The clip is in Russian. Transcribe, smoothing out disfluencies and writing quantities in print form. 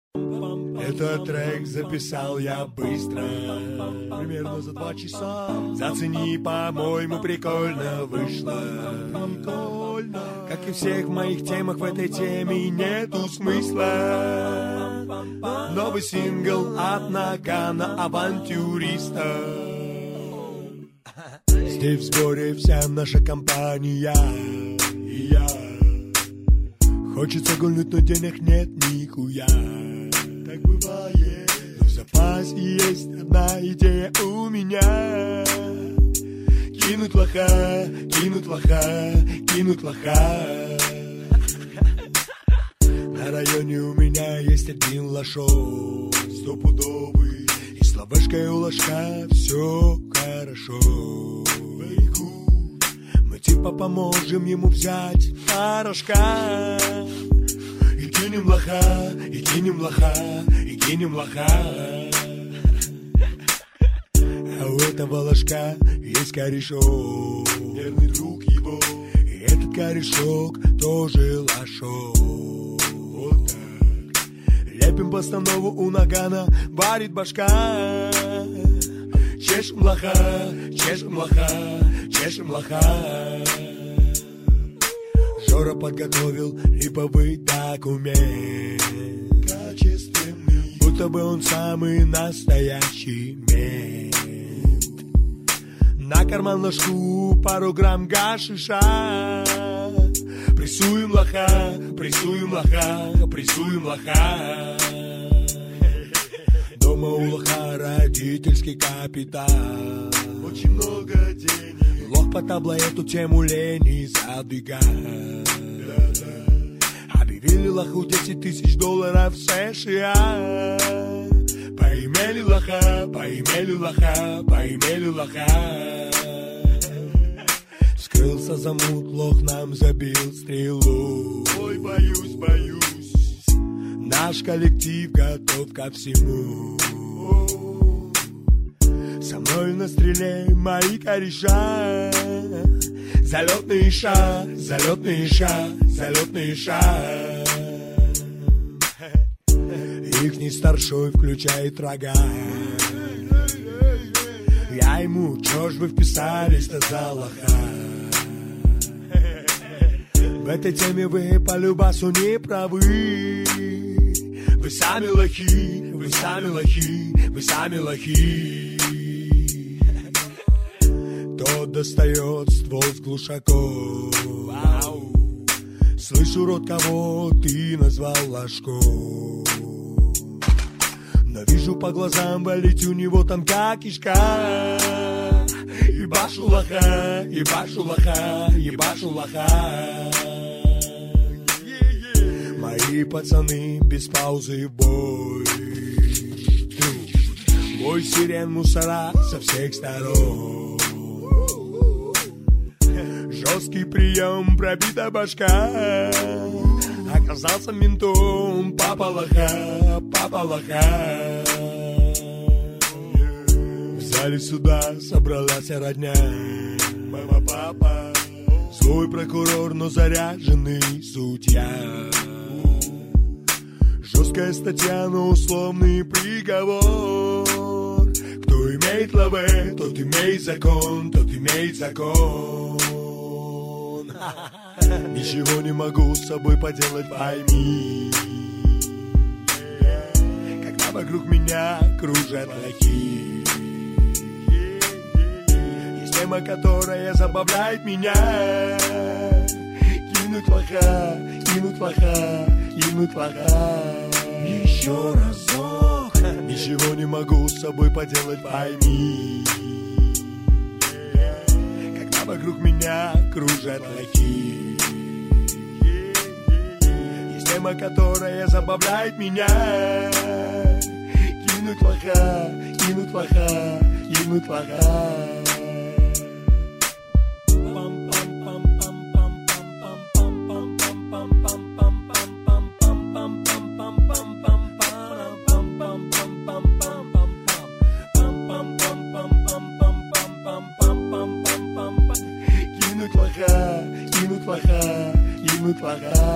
Этот трек записал я быстро, примерно за 2 часа. Зацени, по-моему, прикольно вышло. Как и всех моих темах, в этой теме нету смысла. Новый сингл от Нагана авантюриста. Здесь в сборе вся наша компания. И я. Хочется гульнуть, но денег нет нихуя. Так бывает. Но в запасе есть одна идея у меня. Кинуть лоха, кинуть лоха, кинуть лоха. На районе у меня есть один лошок, стопудовый. И с лавашкой у ложка все хорошо. Мы типа поможем ему взять порошка. И кинем лоха, и кинем лоха, и кинем лоха. А у этого ложка есть корешок, верный друг его. И этот корешок тоже лошок. Вот так. Лепим постанову у Нагана, варит башка. Чешем лоха, чешем лоха, чешем лоха. Жора подготовил липовый документ, качественный, будто бы он самый настоящий мент. На карман ложку пару грамм гашиша. Прессуем лоха, прессуем лоха, прессуем лоха. Дома у лоха родительский капитал. Очень много денег. Лох по табло эту тему лени задвигает. Объявили лоху $10 000 в США. Поимели лоха, поимели лоха, поимели лоха. Скрылся замут, лох нам забил стрелу. Ой, боюсь, боюсь. Наш коллектив готов ко всему. Со мной на стреле мои кореша. Залетные ша, залетные ша, залетные ша. Ихний старшой включает рога. Я ему, чё ж вы вписались-то за лоха? В этой теме вы по любасу не правы. Вы сами лохи, вы сами лохи, вы сами лохи. Тот достает ствол с глушаком. Слышу, рот, кого ты назвал ложком. Но вижу по глазам, болеть у него тонка кишка. Ебашу лоха, ебашу лоха, ебашу лоха. Мои пацаны без паузы в бой. Бой сирен мусора со всех сторон. Жесткий прием, пробита башка. Оказался ментом, папа лоха, папа лоха. В зале суда собралась родня. Мама, папа, злой прокурор, но заряженный судья. Жесткая статья, но условный приговор. Кто имеет лаве, тот имеет закон, тот имеет закон. Ничего не могу с собой поделать, пойми. Когда вокруг меня кружат лохи. Есть тема, которая забавляет меня. Кинуть лоха, кинуть лоха, кинуть лоха. Еще разок. Ничего не могу с собой поделать, пойми. Когда вокруг меня кружат лохи. Тема, которая забавляет меня. Кинуть лоха, кинуть лоха, кинуть лоха. Кинуть лоха, кинуть лоха, кинуть лоха.